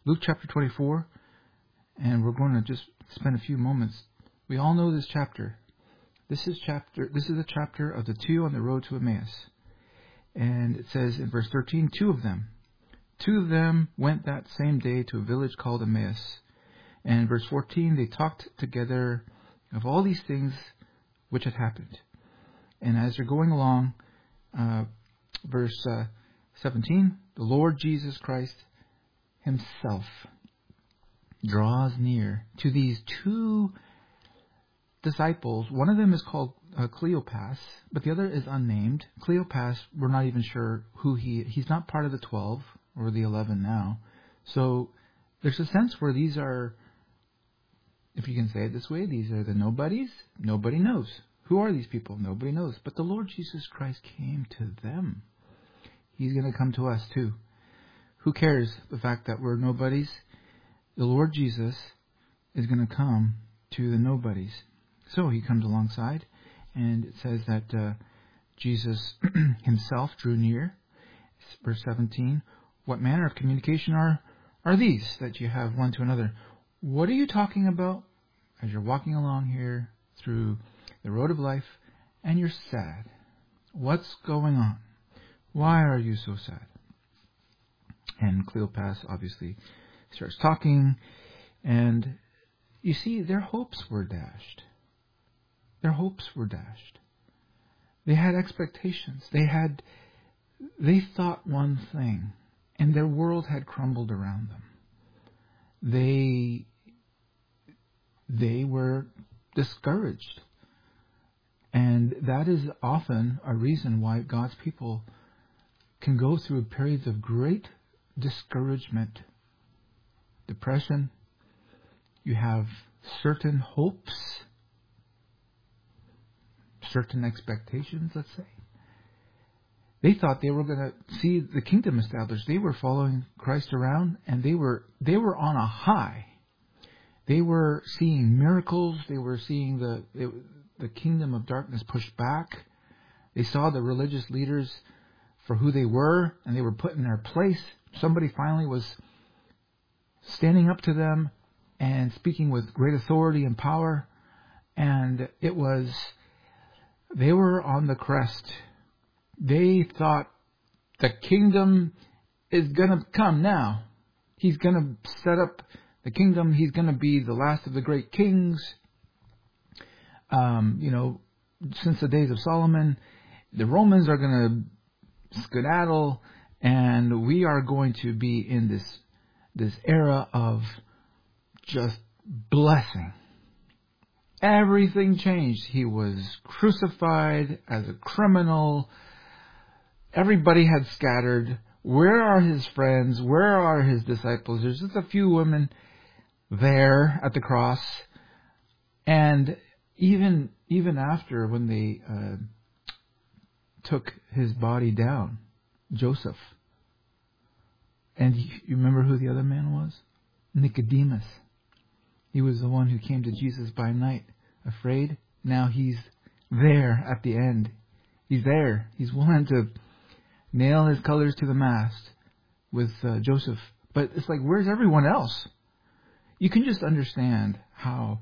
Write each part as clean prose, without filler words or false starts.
Luke chapter 24, and we're going to just spend a few moments. We all know this chapter. This is a chapter of the two on the road to Emmaus. And it says in verse 13, two of them went that same day to a village called Emmaus. And verse 14, they talked together of all these things which had happened. And as they're going along, verse 17, the Lord Jesus Christ himself draws near to these two disciples. One of them is called Cleopas, but the other is unnamed. Cleopas, we're not even sure who he's not part of the 12 or the 11 now. So there's a sense where these are, if you can say it this way, these are the nobodies. Nobody knows. Who are these people? Nobody knows. But the Lord Jesus Christ came to them. He's going to come to us too. Who cares the fact that we're nobodies? The Lord Jesus is going to come to the nobodies. So he comes alongside, and it says that Jesus himself drew near. Verse 17, what manner of communication are these that you have one to another? What are you talking about as you're walking along here through the road of life and you're sad? What's going on? Why are you so sad? And Cleopas obviously starts talking, and you see, their hopes were dashed. Their hopes were dashed. They had expectations. They thought one thing, and their world had crumbled around them. They were discouraged. And that is often a reason why God's people can go through periods of great discouragement, depression. You have certain hopes, certain expectations, let's say. They thought they were going to see the kingdom established. They were following Christ around, and they were on a high. They were seeing miracles. They were seeing the kingdom of darkness pushed back. They saw the religious leaders for who they were, and they were put in their place. Somebody finally was standing up to them and speaking with great authority and power, and they were on the crest. They thought the kingdom is going to come now. He's going to set up the kingdom. He's going to be the last of the great kings. Since the days of Solomon, the Romans are going to skedaddle, and we are going to be in this era of just blessing. Everything changed. He was crucified as a criminal. Everybody had scattered. Where are his friends? Where are his disciples? There's just a few women there at the cross. And even after, when they took his body down, Joseph. And you remember who the other man was? Nicodemus. He was the one who came to Jesus by night, afraid. Now he's there at the end. He's there. He's willing to nail his colors to the mast with Joseph. But it's like, where's everyone else? You can just understand how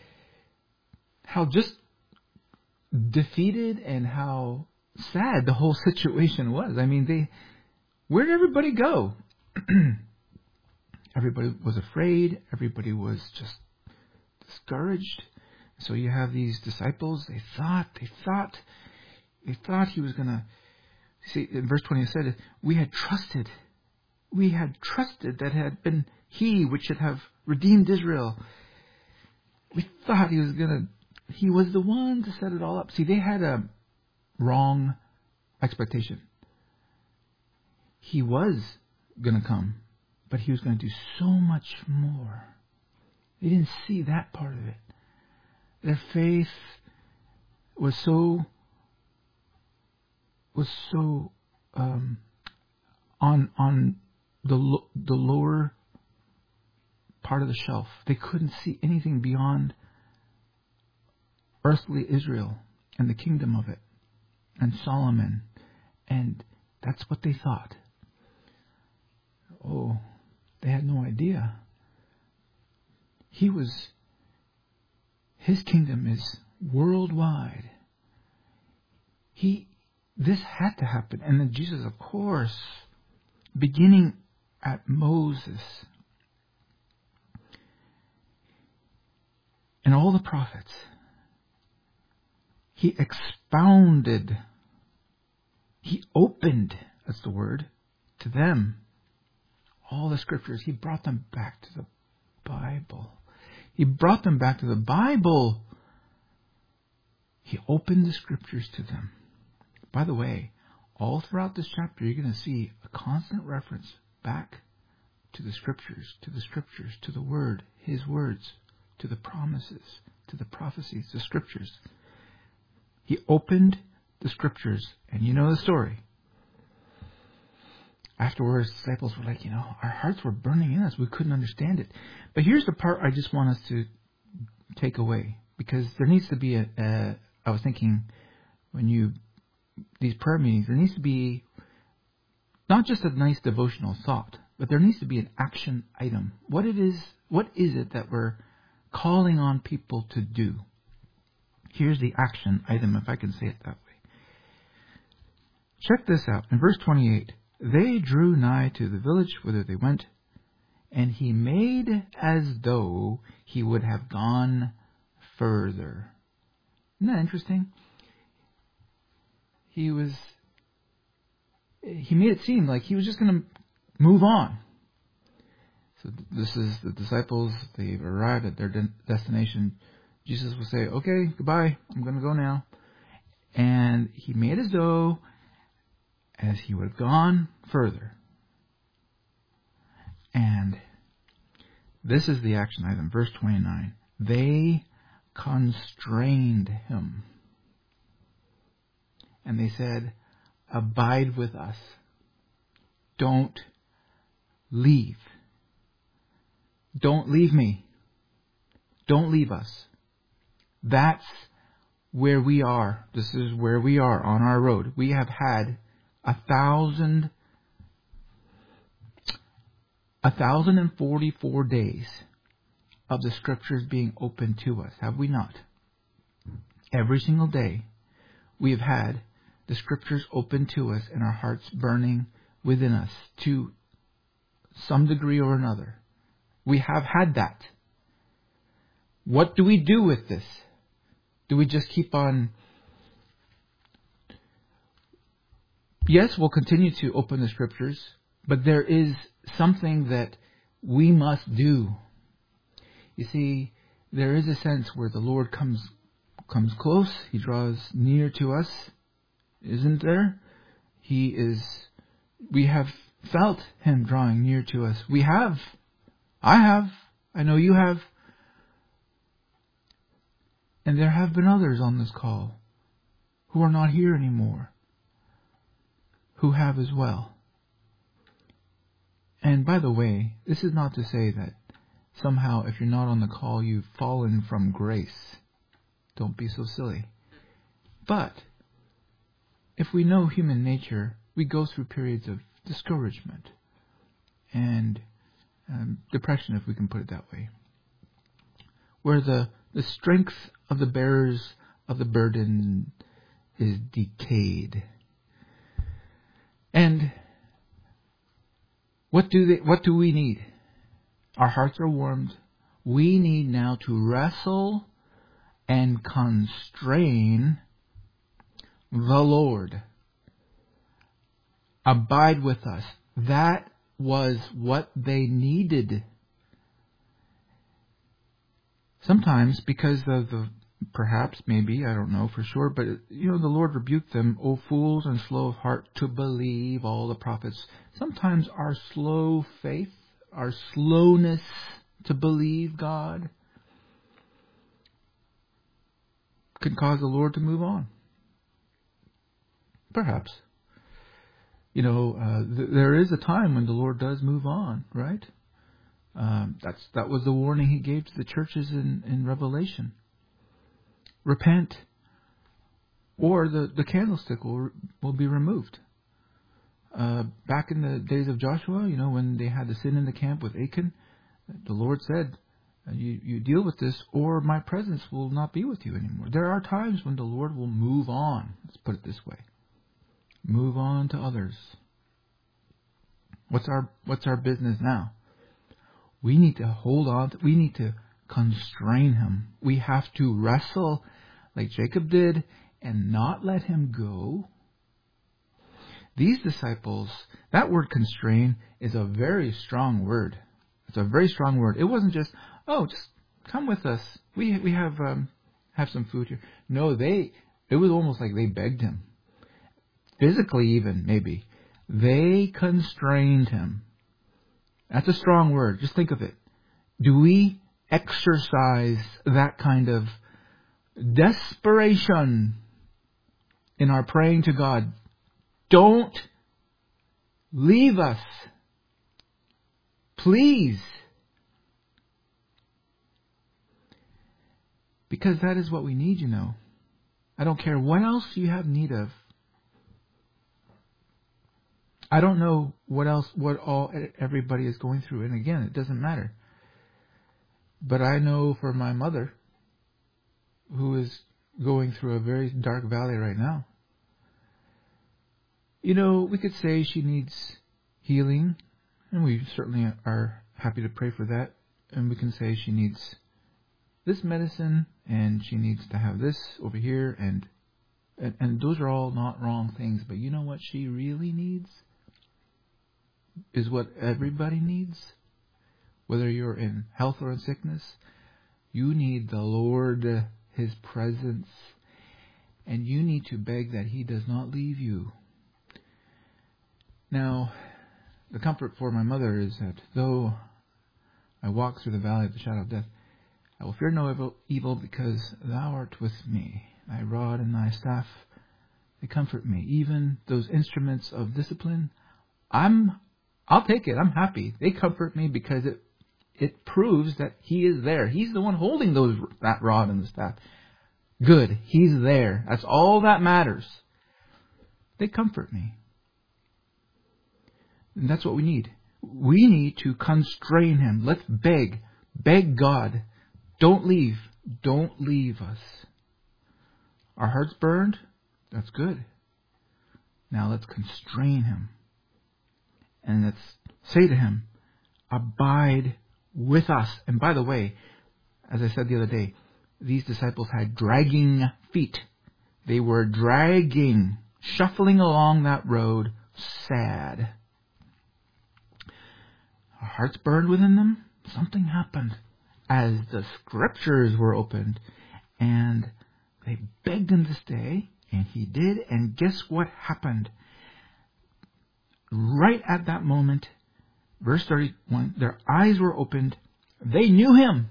just defeated and how sad the whole situation was. I mean, where did everybody go? Everybody was afraid. Everybody was just discouraged. So you have these disciples. They thought he was going to. See, in verse 20 it said, we had trusted that it had been he which should have redeemed Israel. We thought he was the one to set it all up. See, they had a wrong expectation. He was going to come, but he was going to do so much more. They didn't see that part of it. Their faith was so on the lower part of the shelf. They couldn't see anything beyond earthly Israel and the kingdom of it and Solomon, and that's what they thought. Oh, They had no idea. His kingdom is worldwide. This had to happen. And then Jesus, of course, beginning at Moses and all the prophets, he expounded, he opened, that's the word, to them all the scriptures. He brought them back to the Bible. He brought them back to the Bible. He opened the scriptures to them. By the way, all throughout this chapter, you're going to see a constant reference back to the scriptures, to the word, his words, to the promises, to the prophecies, the scriptures. He opened the scriptures, and you know the story. Afterwards, the disciples were like, our hearts were burning in us. We couldn't understand it. But here's the part I just want us to take away, because there needs to be I was thinking, these prayer meetings, there needs to be not just a nice devotional thought, but there needs to be an action item. What is it that we're calling on people to do? Here's the action item, if I can say it that way. Check this out. In verse 28, they drew nigh to the village whither they went, and he made as though he would have gone further. Isn't that interesting? He made it seem like he was just going to move on. So this is the disciples. They've arrived at their destination. Jesus will say, okay, goodbye. I'm going to go now. And he made as though as he would have gone further. And this is the action item, verse 29. They constrained him. And they said, abide with us. Don't leave. Don't leave me. Don't leave us. That's where we are. This is where we are on our road. We have had 1,044 days of the scriptures being opened to us, have we not? Every single day we have had the scriptures open to us and our hearts burning within us to some degree or another. We have had that. What do we do with this? Do we just keep on? Yes, we'll continue to open the scriptures, but there is something that we must do. You see, there is a sense where the Lord comes close. He draws near to us. Isn't there? We have felt Him drawing near to us. We have. I have. I know you have. And there have been others on this call who are not here anymore, who have as well. And by the way, this is not to say that somehow if you're not on the call, you've fallen from grace. Don't be so silly. But if we know human nature, we go through periods of discouragement and depression, if we can put it that way, where the strength of the bearers of the burden is decayed. And what do we need? Our hearts are warmed. We need now to wrestle and constrain the Lord. Abide with us. That was what they needed. Sometimes because of perhaps, maybe, I don't know for sure, but the Lord rebuked them, O fools and slow of heart to believe all the prophets. Sometimes our slow faith, our slowness to believe God can cause the Lord to move on. Perhaps. There is a time when the Lord does move on, right? That was the warning He gave to the churches in Revelation. Repent, or the candlestick will be removed. Back in the days of Joshua, when they had the sin in the camp with Achan, the Lord said, you deal with this or my presence will not be with you anymore. There are times when the Lord will move on. Let's put it this way. Move on to others. What's our business now? We need to hold on. We need to constrain him. We have to wrestle like Jacob did and not let him go. These disciples, that word constrain is a very strong word. It's a very strong word. It wasn't just, just come with us. We have some food here. No, it was almost like they begged him. Physically even, maybe. They constrained him. That's a strong word. Just think of it. Do we exercise that kind of desperation in our praying to God? Don't leave us. Please. Because that is what we need, I don't care what else you have need of. I don't know what everybody is going through. And again, it doesn't matter. But I know for my mother, who is going through a very dark valley right now, we could say she needs healing, and we certainly are happy to pray for that. And we can say she needs this medicine, and she needs to have this over here, and those are all not wrong things. But you know what she really needs? Is what everybody needs. Whether you're in health or in sickness, you need the Lord, His presence, and you need to beg that He does not leave you. Now, the comfort for my mother is that though I walk through the valley of the shadow of death, I will fear no evil because Thou art with me. Thy rod and Thy staff, they comfort me. Even those instruments of discipline, I'll take it. I'm happy. They comfort me because it proves that He is there. He's the one holding that rod and the staff. Good. He's there. That's all that matters. They comfort me. And that's what we need. We need to constrain Him. Let's beg. Beg God. Don't leave. Don't leave us. Our hearts burned? That's good. Now let's constrain Him. And let's say to Him, abide with us. And by the way, as I said the other day, these disciples had dragging feet. They were dragging, shuffling along that road, sad. Our hearts burned within them. Something happened as the scriptures were opened. And they begged Him to stay. And He did. And guess what happened? Right at that moment, verse 31, their eyes were opened. They knew Him.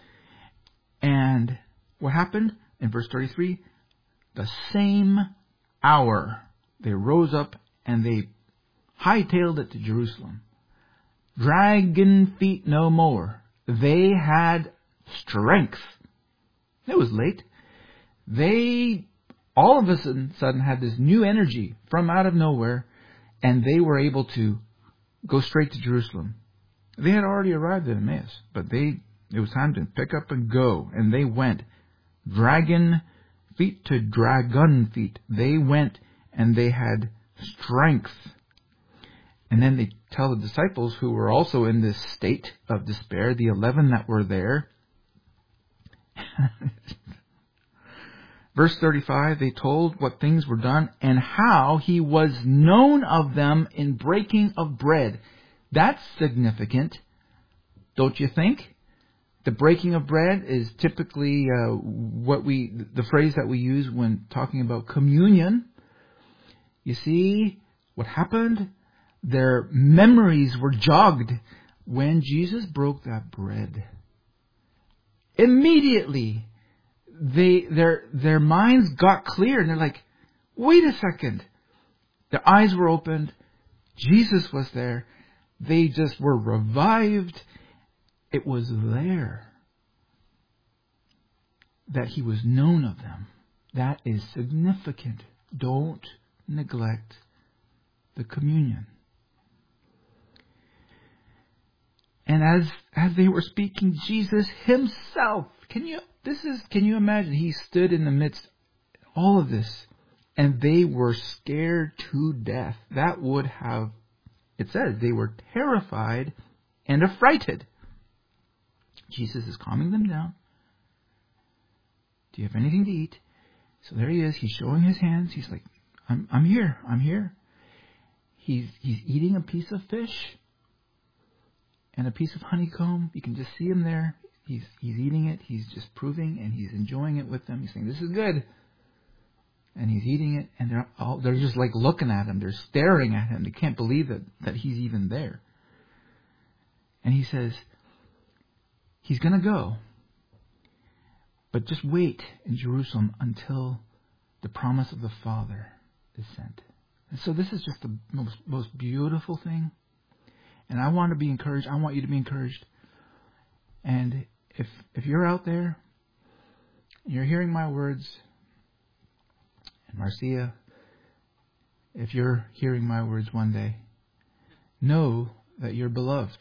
And what happened? In verse 33, the same hour they rose up and they hightailed it to Jerusalem. Dragging feet no more. They had strength. It was late. They all of a sudden had this new energy from out of nowhere, and they were able to go straight to Jerusalem. They had already arrived at Emmaus, but it was time to pick up and go, and they went. Dragon feet to dragon feet. They went, and they had strength. And then they tell the disciples, who were also in this state of despair, the 11 that were there. Verse 35, they told what things were done and how He was known of them in breaking of bread. That's significant, don't you think? The breaking of bread is typically the phrase that we use when talking about communion. You see, what happened? Their memories were jogged when Jesus broke that bread. Immediately, their minds got clear, and they're like, wait a second. Their eyes were opened. Jesus was there. They just were revived. It was there that He was known of them. That is significant. Don't neglect the communion. And as they were speaking, Jesus himself, can you imagine? He stood in the midst of all of this, and they were scared to death. That would have, it says, they were terrified and affrighted. Jesus is calming them down. Do you have anything to eat? So there he is. He's showing his hands. He's like, I'm here. I'm here. He's eating a piece of fish and a piece of honeycomb. You can just see him there. He's eating it. He's just proving, and he's enjoying it with them. He's saying, this is good. And he's eating it, and they're just like looking at him. They're staring at him. They can't believe that he's even there. And he says, he's going to go. But just wait in Jerusalem until the promise of the Father is sent. And so this is just the most beautiful thing. And I want to be encouraged. I want you to be encouraged. And if you're out there, and you're hearing my words, and Marcia, if you're hearing my words one day, know that you're beloved.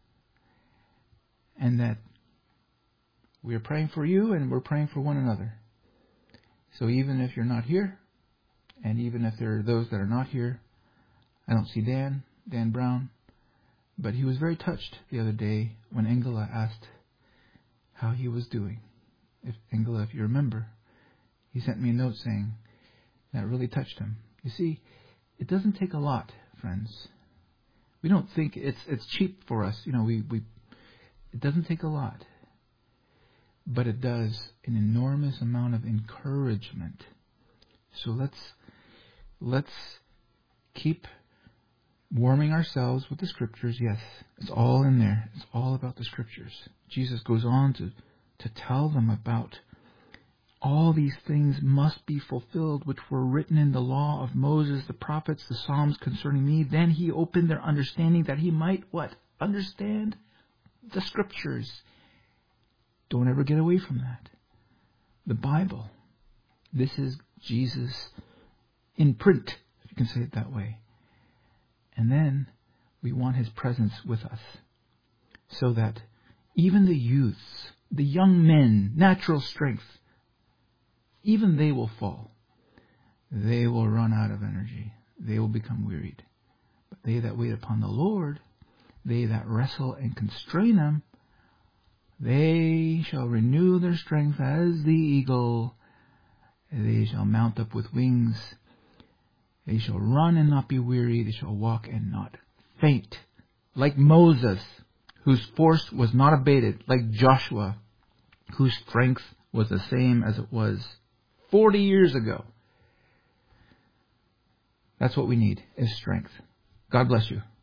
And that we are praying for you, and we're praying for one another. So even if you're not here, and even if there are those that are not here, I don't see Dan Brown, but he was very touched the other day when Engela asked how he was doing. If you remember, he sent me a note saying that really touched him. You see, it doesn't take a lot, friends. We don't think it's cheap for us. It doesn't take a lot. But it does an enormous amount of encouragement. So let's keep warming ourselves with the Scriptures. Yes, it's all in there. It's all about the Scriptures. Jesus goes on to tell them about all these things must be fulfilled, which were written in the law of Moses, the prophets, the Psalms concerning me. Then he opened their understanding that he might what? Understand the Scriptures. Don't ever get away from that. The Bible. This is Jesus in print, if you can say it that way. And then we want his presence with us, so that even the youths, the young men, natural strength, even they will fall. They will run out of energy. They will become wearied. But they that wait upon the Lord, they that wrestle and constrain him, they shall renew their strength as the eagle. They shall mount up with wings. They shall run and not be weary. They shall walk and not faint. Like Moses, whose force was not abated. Like Joshua, whose strength was the same as it was 40 years ago. That's what we need, is strength. God bless you.